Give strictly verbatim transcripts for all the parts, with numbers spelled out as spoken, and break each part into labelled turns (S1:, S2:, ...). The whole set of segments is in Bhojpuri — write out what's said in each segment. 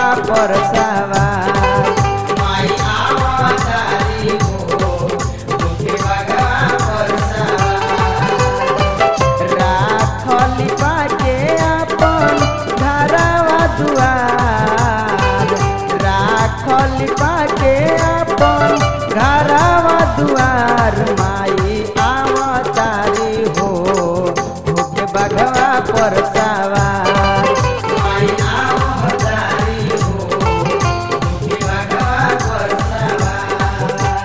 S1: पर सवार माई आवतारी हो होके बघवा पर सवार राखली पाके अपन घरवा दुआर राखली पाके अपन घरवा दुआर माई आवतारी हो होके बघवा पर सवार माई आवतारी हो होके बघवा पर सवार।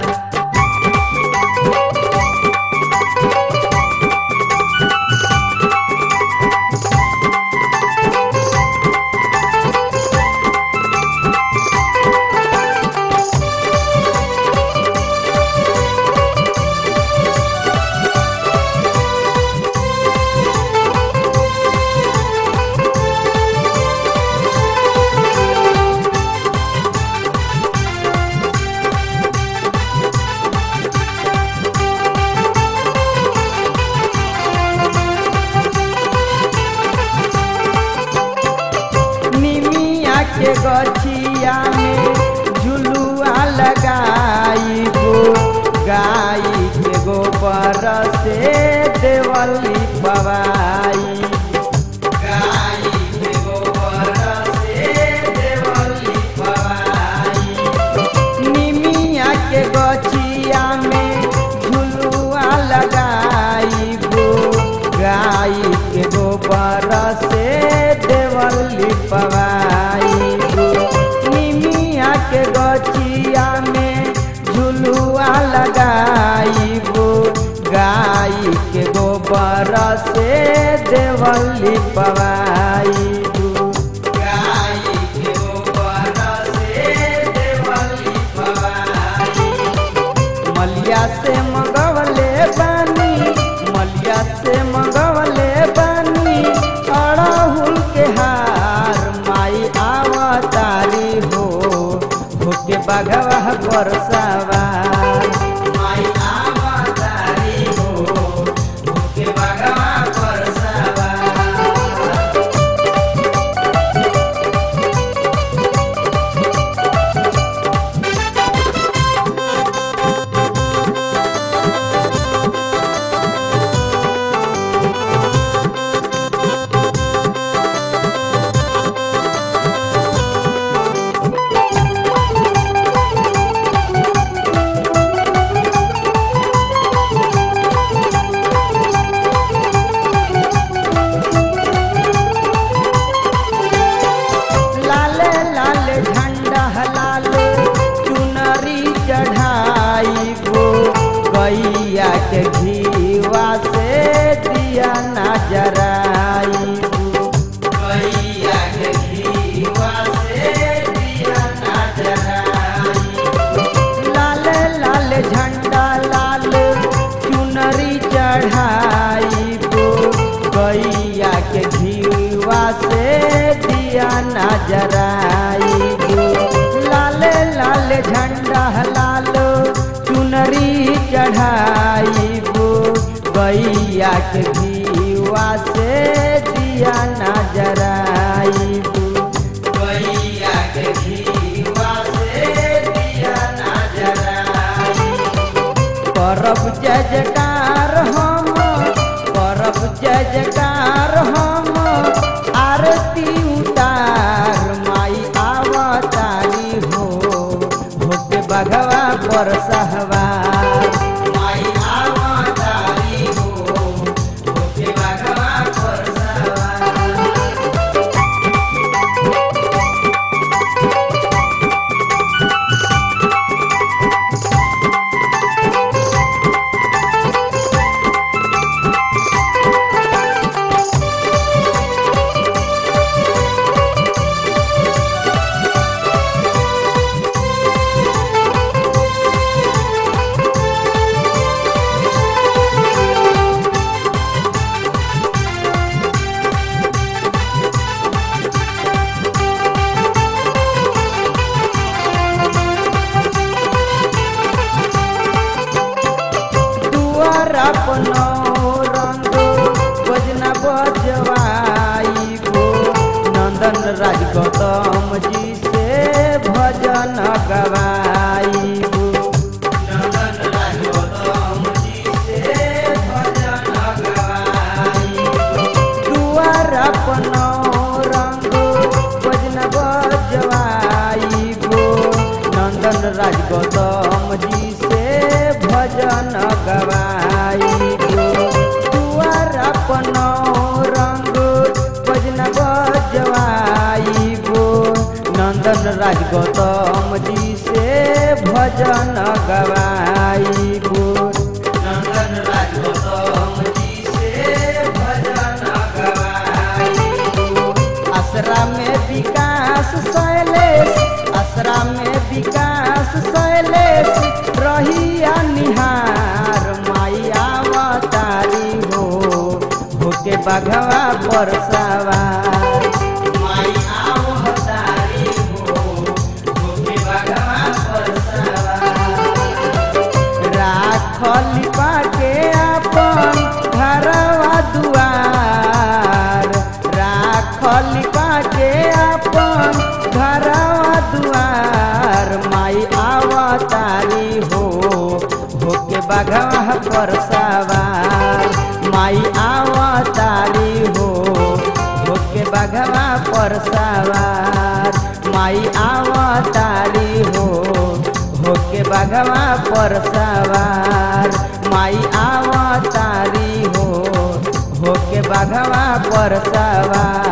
S1: के गछिया में झुलुआ लगाईबो गाई के गोबर से देवली पवाई गाई के गोबर से देवली पवाई निमिया के गछिया में झुलुआ लगाईबो गाई के गोबर से देवली पवाई निमिया के गछिया में झुलुआ लगाईबो गाई के गोबर से देवली पवाईबो गाई के गोबर से देवली पवाई मलिया से मंगवले बानी मलिया से मंगवले बानी अड़हुल के हार माई आवतारी हो होके बघवा पर सवार माई आवतारी हो होके बघवा पर सवार। लाले लाले झंडा लाले चुनरी चढ़ाईबो गैया के घीवा से दिया ना जराईबो गैया के घीवा से दिया ना जराईबो लाले लाले झंडा लाले चुनरी चढ़ाईबो गैया के घीवा से दिया ना जराईबो लाले लाले झंडा लालो चुनरी चढ़ाईबो गैया के घीवा से दिया ना जराईबो गैया के घीवा से दिया ना जराईबो करब जय जयकार हम करब जय जयकार हम आरती उतार माई आवतारी हो होके बघवा पर सहवार माई आवतारी हो होके बघवा पर सहवार। अपनो रंग बजना बजवाईबो नंदन राज गौतम जी से भजन गवाईबो
S2: नंदन राज गौतम जी से भजन गवाईबो
S1: दुआरा पनो रंग भजन बजवाईबो नंदन राज गौतम जी से भजन गवाईबो दुआरा पनो रंग भजन बजवाईबो नंदन राज गौतम जी से भजन गवाईबो
S2: नंदन राज गौतम जी से भजन गवाईबो
S1: आसरा में विकास शैलेश आसरा में विकास शैलेश रहिया निहार माई अवतारी हो होके बघवा पर सवार
S2: माई अवतारी हो होके बघवा पर सवार
S1: राखली पाके अपन घरवा दुआर राखली पाके अपन घरवा दुआर माई अवतारी हो होके बघवा पर सवार माई अवतारी हो होके बघवा पर सवार माई अवतारी हो होके बघवा पर सवार माई अवतारी हो होके बघवा पर सवार।